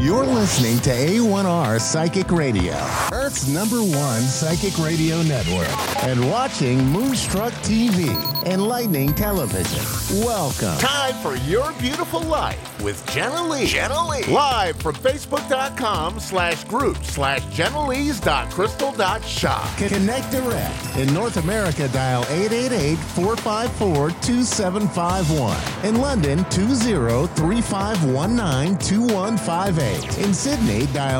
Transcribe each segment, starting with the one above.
You're listening to A1R Psychic Radio, Earth's #1 psychic radio network, and watching Moonstruck TV, Enlightening Television. Welcome. Time for Your Beautiful Life with Jenna Lee. Jenna Lee. Live from Facebook.com/groups/JennaLees.crystal.shop. Connect direct. In North America, dial 888-454-2751. In London, 20-3519-2158. In Sydney, dial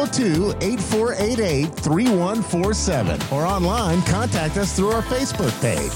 02-8488-3147. Or online, contact us through our Facebook page,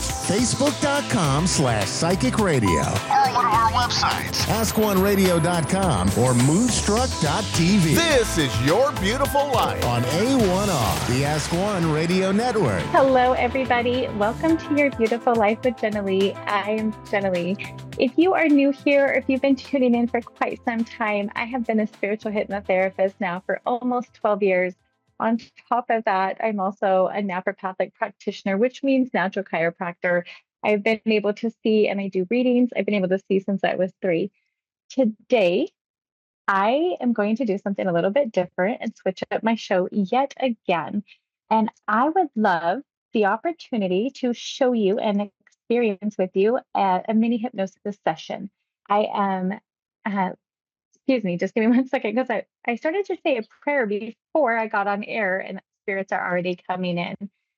Facebook.com/Psychic Radio. Or one of our websites, AskOneRadio.com or Moonstruck.tv. This is Your Beautiful Life on A1R, the Ask One Radio Network. Hello, everybody. Welcome to Your Beautiful Life with Jenna Lee. I am Jenna Lee. If you are new here, or if you've been tuning in for quite some time, I have been a spiritual hypnotherapist now for almost 12 years. On top of that, I'm also a naturopathic practitioner, which means natural chiropractor. I've been able to see, and I do readings. I've been able to see since I was 3. Today, I am going to do something a little bit different and switch up my show yet again. And I would love the opportunity to show you and experience with you a mini hypnosis session. I am, excuse me, just give me 1 second, because I started to say a prayer before I got on air, and spirits are already coming in.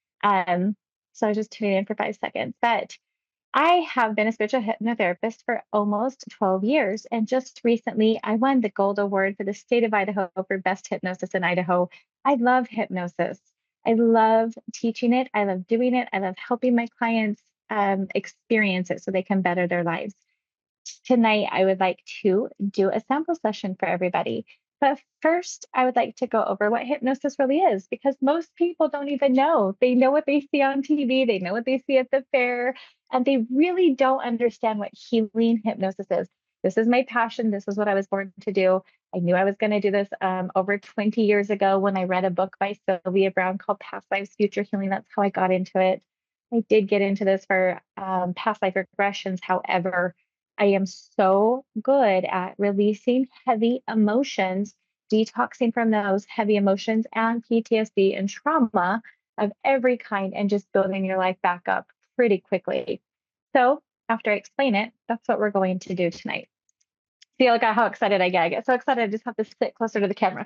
So I was just tuning in for 5 seconds. But I have been a spiritual hypnotherapist for almost 12 years. And just recently, I won the Gold Award for the state of Idaho for Best Hypnosis in Idaho. I love hypnosis. I love teaching it. I love doing it. I love helping my clients experience it so they can better their lives. Tonight, I would like to do a sample session for everybody. But first, I would like to go over what hypnosis really is, because most people don't even know. They know what they see on TV, they know what they see at the fair, and they really don't understand what healing hypnosis is. This is my passion. This is what I was born to do. I knew I was going to do this over 20 years ago when I read a book by Sylvia Brown called Past Lives, Future Healing. That's how I got into it. I did get into this for past life regressions. However, I am so good at releasing heavy emotions, detoxing from those heavy emotions and PTSD and trauma of every kind, and just building your life back up pretty quickly. So after I explain it, that's what we're going to do tonight. See, look at how excited I get. I get so excited I just have to sit closer to the camera.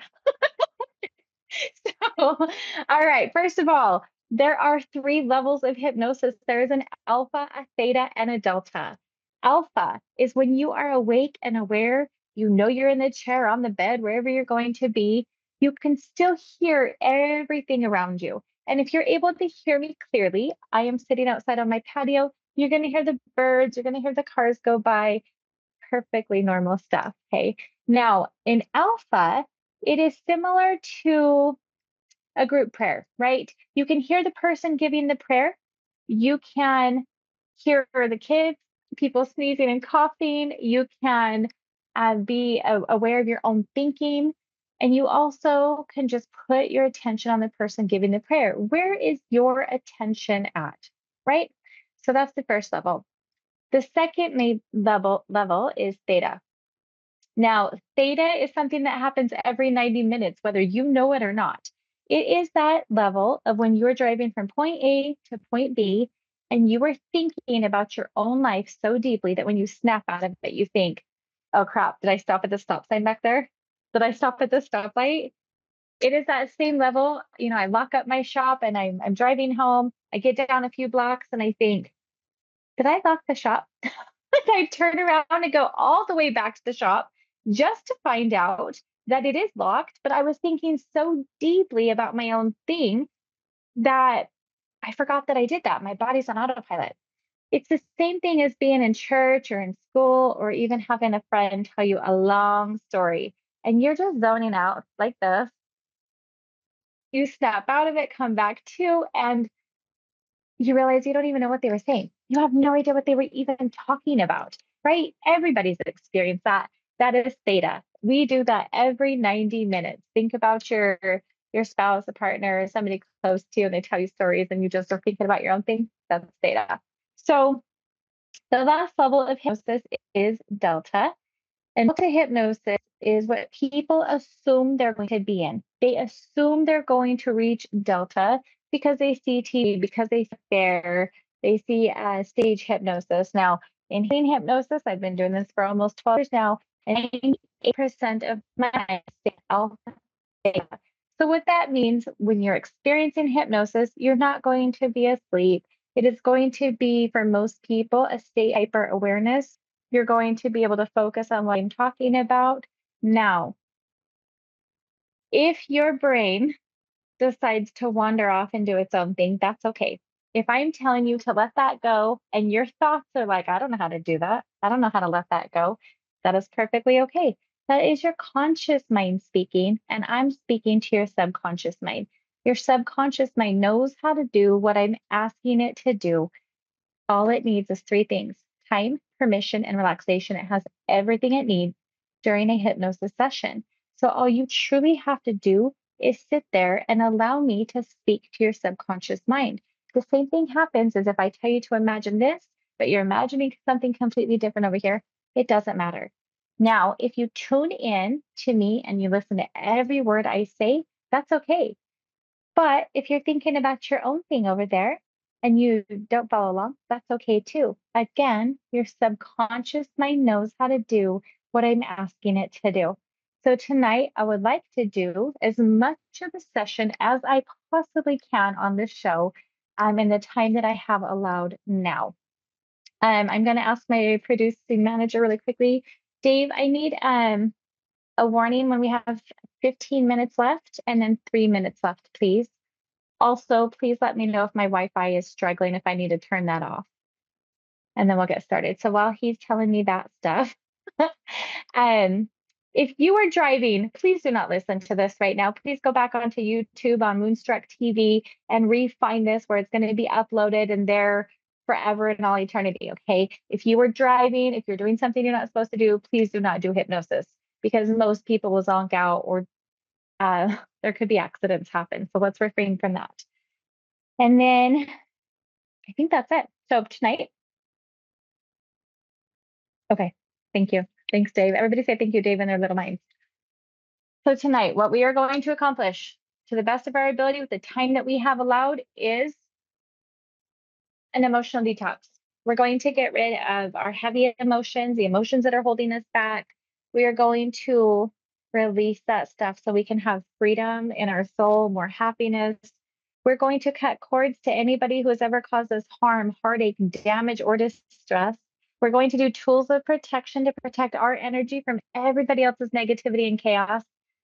All right. First of all, there are 3 levels of hypnosis. There is an alpha, a theta, and a delta. Alpha is when you are awake and aware, you know you're in the chair, on the bed, wherever you're going to be. You can still hear everything around you. And if you're able to hear me clearly, I am sitting outside on my patio. You're going to hear the birds. You're going to hear the cars go by. Perfectly normal stuff. Okay. Now, in alpha, it is similar to a group prayer, right? You can hear the person giving the prayer. You can hear the kids, people sneezing and coughing. You can be aware of your own thinking. And you also can just put your attention on the person giving the prayer. Where is your attention at, right? So that's the first level. The second level is theta. Now, theta is something that happens every 90 minutes, whether you know it or not. It is that level of when you're driving from point A to point B, and you are thinking about your own life so deeply that when you snap out of it, you think, oh crap, did I stop at the stop sign back there? Did I stop at the stoplight? It is that same level. You know, I lock up my shop and I'm driving home. I get down a few blocks and I think, did I lock the shop? I turn around and go all the way back to the shop just to find out that it is locked. But I was thinking so deeply about my own thing that I forgot that I did that. My body's on autopilot. It's the same thing as being in church or in school, or even having a friend tell you a long story and you're just zoning out like this. You snap out of it, come back to, and you realize you don't even know what they were saying. You have no idea what they were even talking about, right? Everybody's experienced that. That is theta. We do that every 90 minutes. Think about your spouse, a partner, somebody close to you, and they tell you stories and you just are thinking about your own thing. That's theta. So the last level of hypnosis is delta. And delta hypnosis is what people assume they're going to be in. They assume they're going to reach delta because they see TV, because they see fair, they see stage hypnosis. Now, in hypnosis, I've been doing this for almost 12 years now, and 98% of my alpha theta. So what that means when you're experiencing hypnosis, you're not going to be asleep. It is going to be, for most people, a state hyper awareness. You're going to be able to focus on what I'm talking about. Now, if your brain decides to wander off and do its own thing, that's okay. If I'm telling you to let that go and your thoughts are like, I don't know how to do that, I don't know how to let that go, that is perfectly okay. That is your conscious mind speaking, and I'm speaking to your subconscious mind. Your subconscious mind knows how to do what I'm asking it to do. All it needs is three things: time, permission, and relaxation. It has everything it needs during a hypnosis session. So all you truly have to do is sit there and allow me to speak to your subconscious mind. The same thing happens as if I tell you to imagine this, but you're imagining something completely different over here. It doesn't matter. Now, if you tune in to me and you listen to every word I say, that's okay. But if you're thinking about your own thing over there and you don't follow along, that's okay too. Again, your subconscious mind knows how to do what I'm asking it to do. So tonight, I would like to do as much of the session as I possibly can on this show in the time that I have allowed now. I'm going to ask my producing manager really quickly. Dave, I need a warning when we have 15 minutes left and then 3 minutes left, please. Also, please let me know if my Wi-Fi is struggling, if I need to turn that off, and then we'll get started. So while he's telling me that stuff, um, if you are driving, please do not listen to this right now. Please go back onto YouTube on Moonstruck TV and re-find this where it's going to be uploaded and there forever and all eternity. Okay. If you are driving, if you're doing something you're not supposed to do, please do not do hypnosis because most people will zonk out or there could be accidents happen. So let's refrain from that. And then I think that's it. So tonight, okay. Thank you. Thanks, Dave. Everybody say thank you, Dave, in their little minds. So tonight, what we are going to accomplish to the best of our ability with the time that we have allowed is an emotional detox. We're going to get rid of our heavy emotions, the emotions that are holding us back. We are going to release that stuff so we can have freedom in our soul, more happiness. We're going to cut cords to anybody who has ever caused us harm, heartache, damage, or distress. We're going to do tools of protection to protect our energy from everybody else's negativity and chaos.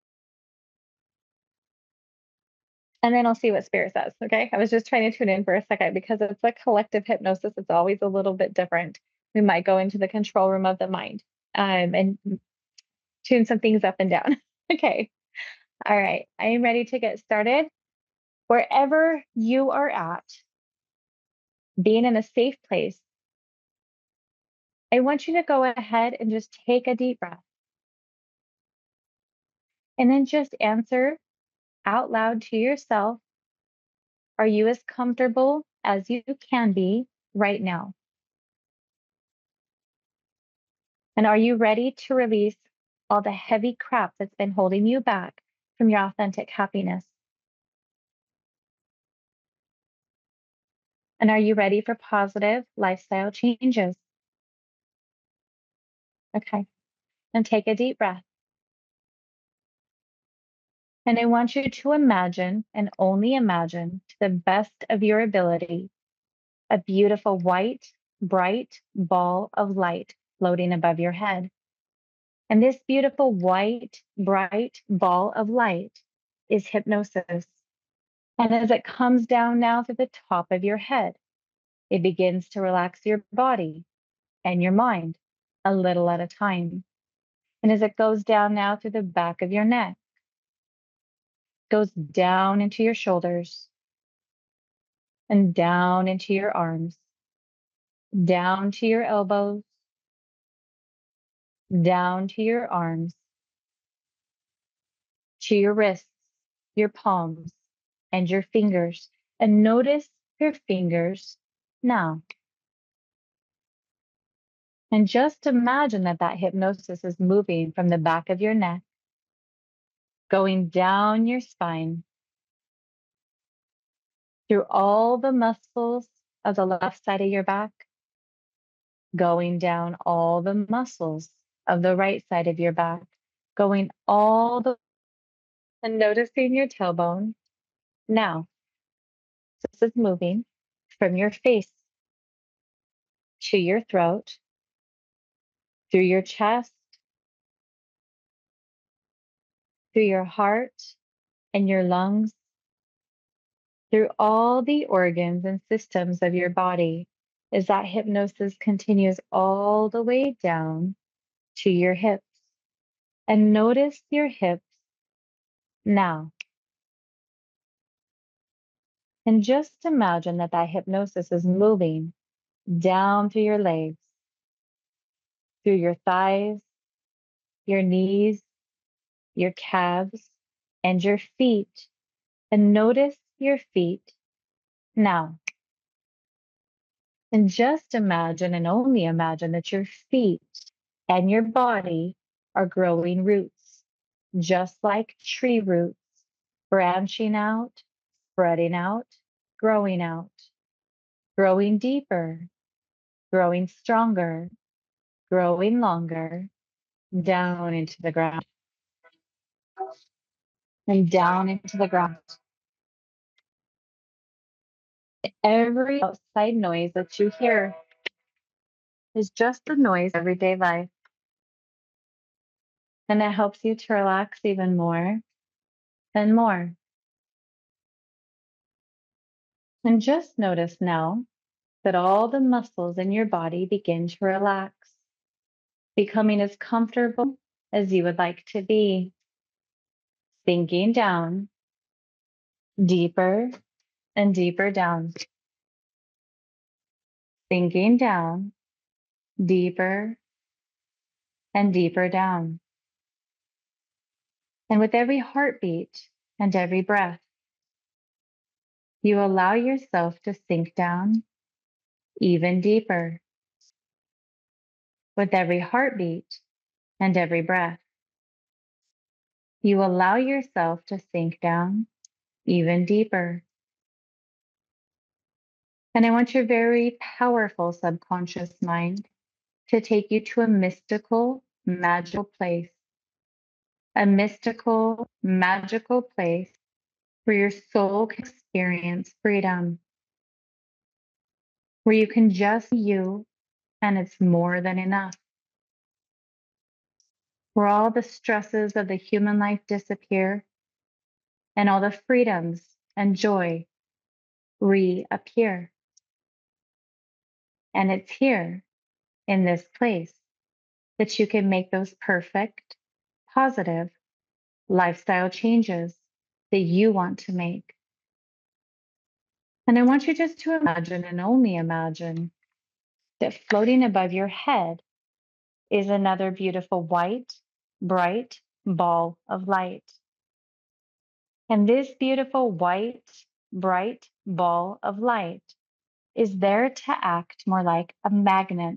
And then I'll see what spirit says. Okay. I was just trying to tune in for a second because it's a collective hypnosis. It's always a little bit different. We might go into the control room of the mind and tune some things up and down. Okay. All right. I am ready to get started. Wherever you are at, being in a safe place, I want you to go ahead and just take a deep breath. And then just answer out loud to yourself, are you as comfortable as you can be right now? And are you ready to release all the heavy crap that's been holding you back from your authentic happiness? And are you ready for positive lifestyle changes? Okay. And take a deep breath. And I want you to imagine and only imagine to the best of your ability a beautiful white, bright ball of light floating above your head. And this beautiful white, bright ball of light is hypnosis. And as it comes down now to the top of your head, it begins to relax your body and your mind a little at a time. And as it goes down now through the back of your neck, goes down into your shoulders and down into your arms, down to your elbows, down to your arms, to your wrists, your palms, and your fingers. And notice your fingers now. And just imagine that that hypnosis is moving from the back of your neck, going down your spine, through all the muscles of the left side of your back, going down all the muscles of the right side of your back, going all the and noticing your tailbone. Now, this is moving from your face to your throat, through your chest, through your heart and your lungs, through all the organs and systems of your body, as that hypnosis continues all the way down to your hips. And notice your hips now. And just imagine that that hypnosis is moving down through your legs, through your thighs, your knees, your calves, and your feet. And notice your feet now. And just imagine and only imagine that your feet and your body are growing roots, just like tree roots, branching out, spreading out, growing deeper, growing stronger, growing longer, down into the ground and down into the ground. Every outside noise that you hear is just the noise of everyday life. And it helps you to relax even more and more. And just notice now that all the muscles in your body begin to relax, becoming as comfortable as you would like to be, sinking down deeper and deeper down, sinking down deeper and deeper down. And with every heartbeat and every breath, you allow yourself to sink down even deeper. With every heartbeat and every breath, you allow yourself to sink down even deeper. And I want your very powerful subconscious mind to take you to a mystical, magical place, a mystical, magical place where your soul can experience freedom, where you can just be you and it's more than enough, where all the stresses of the human life disappear and all the freedoms and joy reappear. And it's here in this place that you can make those perfect, positive lifestyle changes that you want to make. And I want you just to imagine and only imagine that floating above your head is another beautiful white, bright ball of light. And this beautiful white, bright ball of light is there to act more like a magnet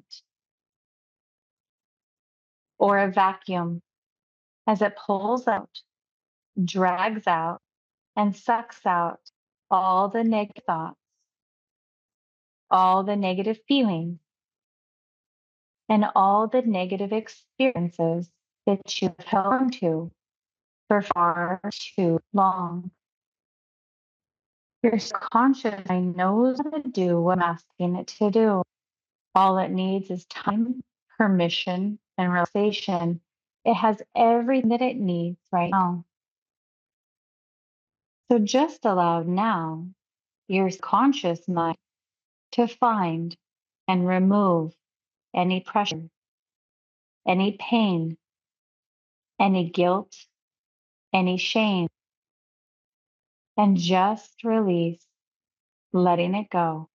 or a vacuum as it pulls out, drags out, and sucks out all the negative thoughts, all the negative feelings, and all the negative experiences that you've held on to for far too long. Your subconscious mind knows how to do what I'm asking it to do. All it needs is time, permission, and relaxation. It has everything that it needs right now. So just allow now your conscious mind to find and remove any pressure, any pain, any guilt, any shame, and just release, letting it go.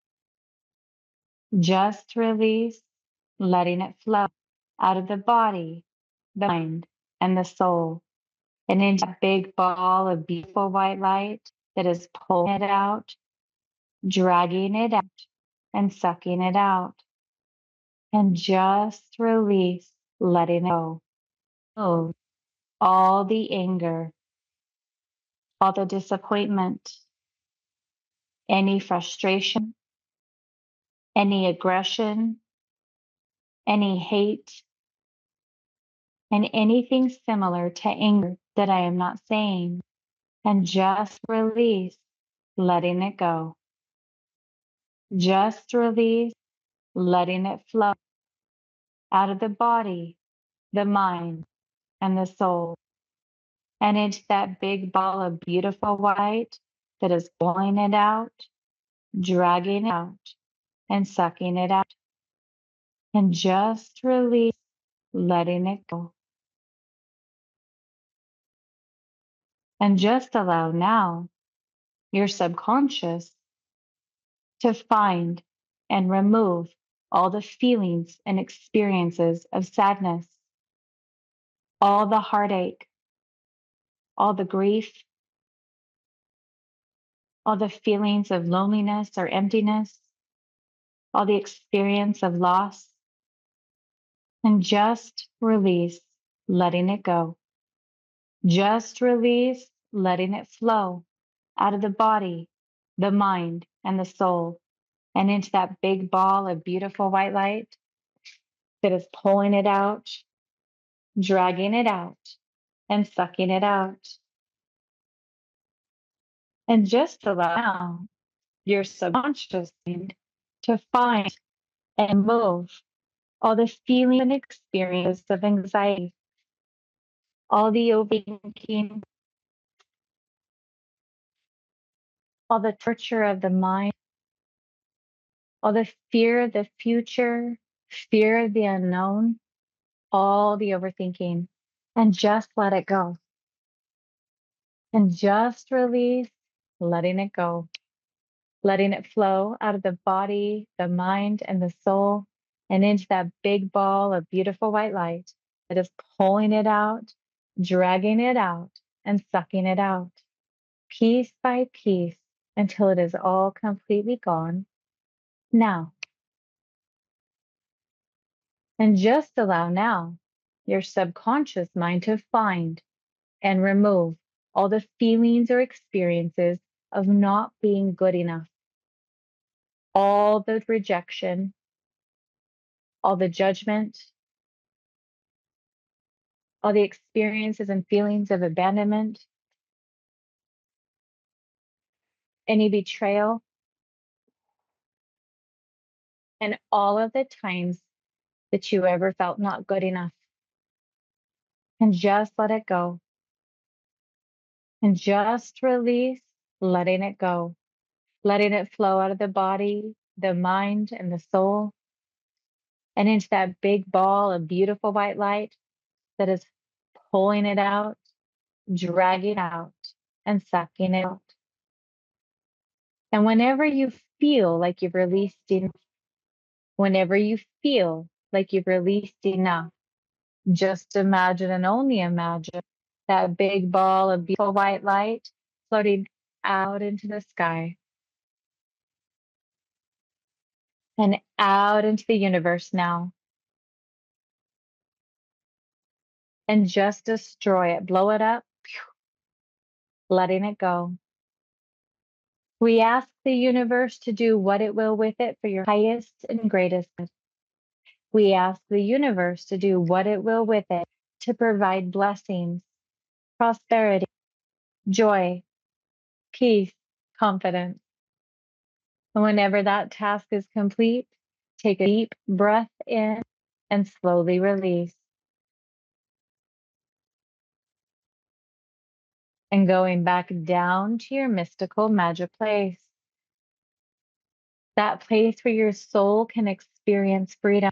Just release, letting it flow out of the body, the mind, and the soul, and into a big ball of beautiful white light that is pulling it out, dragging it out, and sucking it out. and just release, letting it go. Move all the anger, all the disappointment, any frustration, any aggression, any hate, and anything similar to anger that I am not saying, and just release, letting it go. Just release, letting it flow out of the body, the mind, and the soul, and into that big ball of beautiful white that is pulling it out, dragging it out, and sucking it out. And just release, letting it go. And just allow now your subconscious to find and remove all the feelings and experiences of sadness, all the heartache, all the grief, all the feelings of loneliness or emptiness, all the experience of loss, and just release, letting it go. Just release, letting it flow out of the body, the mind, and the soul, and into that big ball of beautiful white light that is pulling it out, dragging it out, and sucking it out. And just allow your subconscious mind to find and move all the feelings and experiences of anxiety, all the overthinking, all the torture of the mind, all the fear of the future, fear of the unknown, all the overthinking, and just let it go. And just release, letting it go, letting it flow out of the body, the mind, and the soul, and into that big ball of beautiful white light that is pulling it out, dragging it out, and sucking it out, piece by piece, until it is all completely gone. Now, and just allow now your subconscious mind to find and remove all the feelings or experiences of not being good enough, all the rejection, all the judgment, all the experiences and feelings of abandonment, any betrayal, and all of the times that you ever felt not good enough. And just let it go. And just release, letting it go, letting it flow out of the body, the mind, and the soul, and into that big ball of beautiful white light that is pulling it out, dragging out, and sucking it out. And whenever you feel like you've released enough, whenever you feel like you've released enough, just imagine and only imagine that big ball of beautiful white light floating out into the sky and out into the universe now. And just destroy it, blow it up, letting it go. We ask the universe to do what it will with it for your highest and greatest good. We ask the universe to do what it will with it to provide blessings, prosperity, joy, peace, confidence. And whenever that task is complete, take a deep breath in and slowly release. And going back down to your mystical magic place, that place where your soul can experience freedom,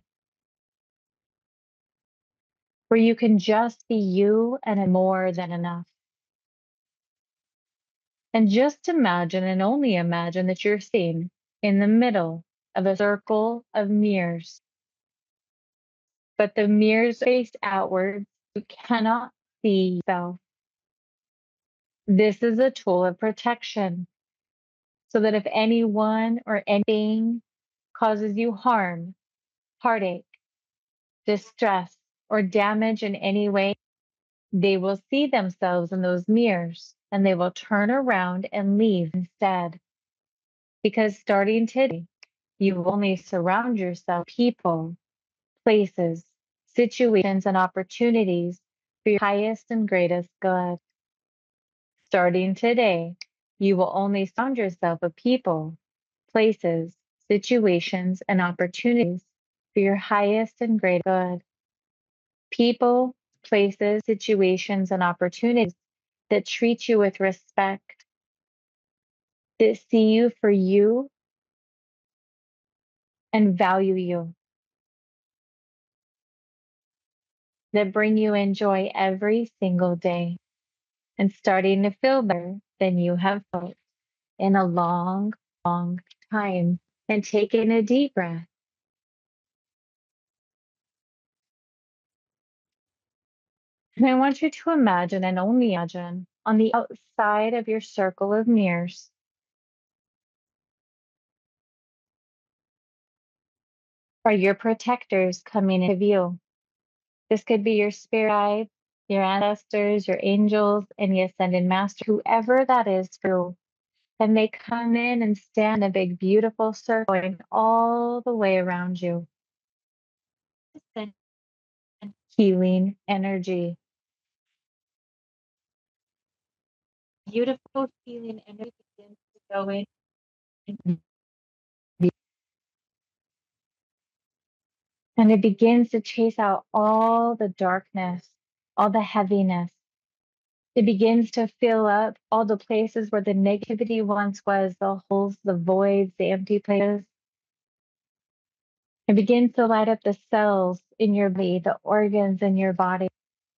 where you can just be you and more than enough. And just imagine and only imagine that you're sitting in the middle of a circle of mirrors. But the mirrors face outwards. You cannot see yourself. This is a tool of protection so that if anyone or anything causes you harm, heartache, distress, or damage in any way, they will see themselves in those mirrors and they will turn around and leave instead. Because starting today, you only surround yourself with people, places, situations, and opportunities for your highest and greatest good. Starting today, you will only surround yourself with people, places, situations, and opportunities for your highest and greatest good. People, places, situations, and opportunities that treat you with respect, that see you for you and value you, that bring you in joy every single day, and starting to feel better than you have felt in a long, long time. And taking a deep breath. And I want you to imagine and only imagine on the outside of your circle of mirrors are your protectors coming into view. This could be your spirit guides, your ancestors, your angels, any ascended master, whoever that is for you. And they come in and stand a big, beautiful circle going all the way around you. Healing energy. Beautiful healing energy begins to go in. And it begins to chase out all the darkness, all the heaviness. It begins to fill up all the places where the negativity once was, the holes, the voids, the empty places. It begins to light up the cells in your body, the organs in your body.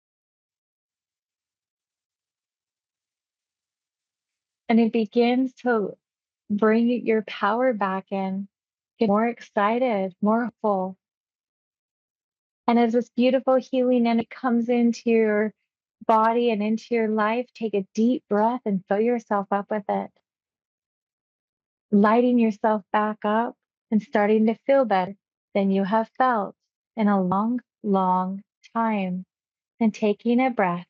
And it begins to bring your power back in, get more excited, more full. And as this beautiful healing energy comes into your body and into your life, take a deep breath and fill yourself up with it. Lighting yourself back up and starting to feel better than you have felt in a long, long time. And taking a breath.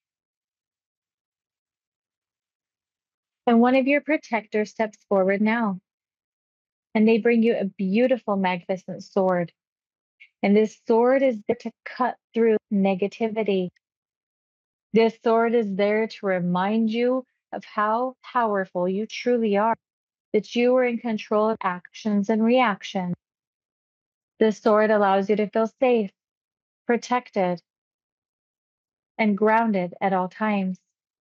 And one of your protectors steps forward now. And they bring you a beautiful, magnificent sword. And this sword is there to cut through negativity. This sword is there to remind you of how powerful you truly are, that you are in control of actions and reactions. This sword allows you to feel safe, protected, and grounded at all times.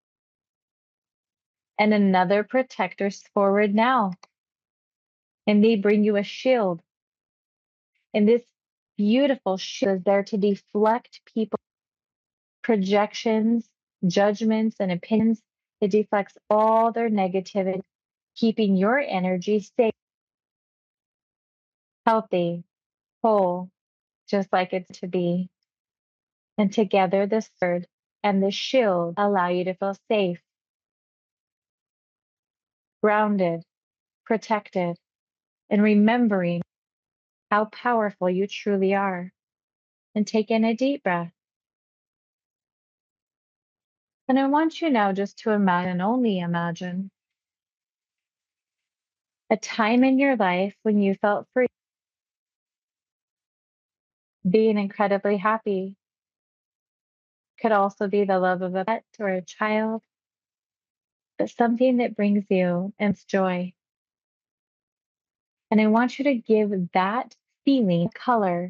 And another protector's forward now. And they bring you a shield. And this beautiful shield is there to deflect people, projections, judgments, and opinions. It deflects all their negativity, keeping your energy safe, healthy, whole, just like it's to be. And together, the sword and the shield allow you to feel safe, grounded, protected, and remembering how powerful you truly are. And take in a deep breath. And I want you now just to imagine, only imagine, a time in your life when you felt free, being incredibly happy. Could also be the love of a pet or a child, but something that brings you immense joy. And I want you to give that feeling color.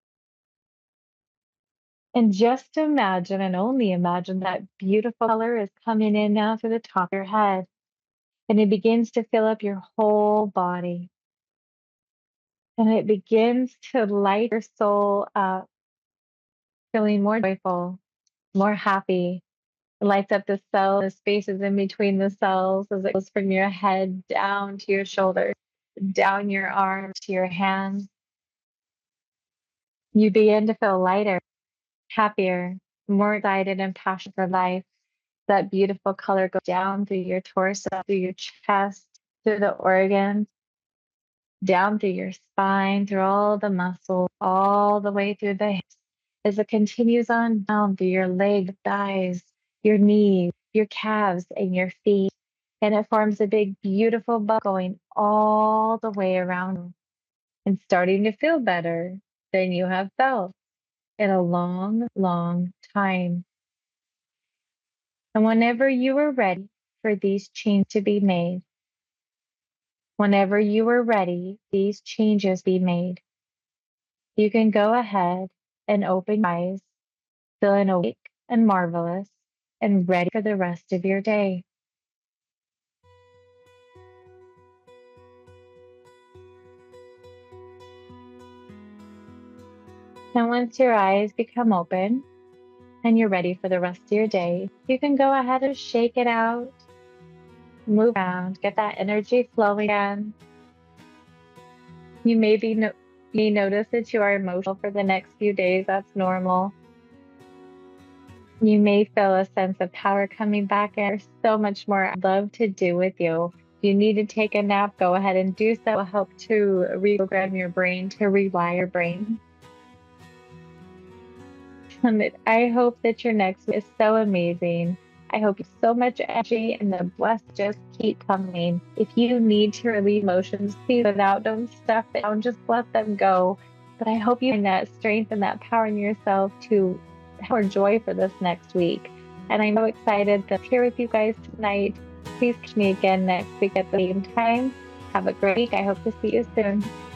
And just imagine and only imagine that beautiful color is coming in now to the top of your head. And it begins to fill up your whole body. And it begins to light your soul up, feeling more joyful, more happy. It lights up the cells, the spaces in between the cells as it goes from your head down to your shoulders, down your arms to your hands. You begin to feel lighter, happier, more excited and passionate for life. That beautiful color goes down through your torso, through your chest, through the organs, down through your spine, through all the muscles, all the way through the hips, as it continues on down through your legs, thighs, your knees, your calves, and your feet. And it forms a big, beautiful bubble going all the way around and starting to feel better than you have felt in a long, long time. And whenever you are ready for these changes to be made, whenever you are ready, these changes be made, you can go ahead and open your eyes, feeling awake and marvelous and ready for the rest of your day. Now, once your eyes become open and you're ready for the rest of your day, you can go ahead and shake it out, move around, get that energy flowing again. You may notice that you are emotional for the next few days. That's normal. You may feel a sense of power coming back, and there's so much more I'd love to do with you. If you need to take a nap, go ahead and do so. It will help to reprogram your brain, to rewire your brain. I hope that your next week is so amazing. I hope you have so much energy and the blessings just keep coming. If you need to release emotions, please without, don't stuff it down, just let them go. But I hope you find that strength and that power in yourself to have more joy for this next week. And I'm so excited to be here with you guys tonight. Please catch me again next week at the same time. Have a great week. I hope to see you soon.